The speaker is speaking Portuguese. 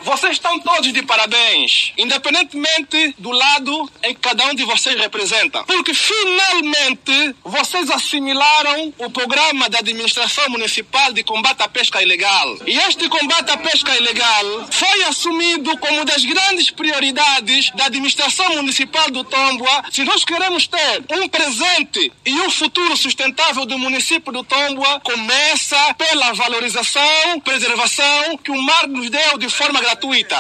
Vocês estão todos de parabéns, independentemente do lado em que cada um de vocês representa. Porque finalmente vocês assimilaram o programa da administração municipal de combate à pesca ilegal. E este combate à pesca ilegal foi assumido como uma das grandes prioridades da administração municipal do Tombua. Se nós queremos ter um presente e um futuro sustentável do município do Tombua, começa pela valorização, preservação que o mar nos deu de forma gratuita.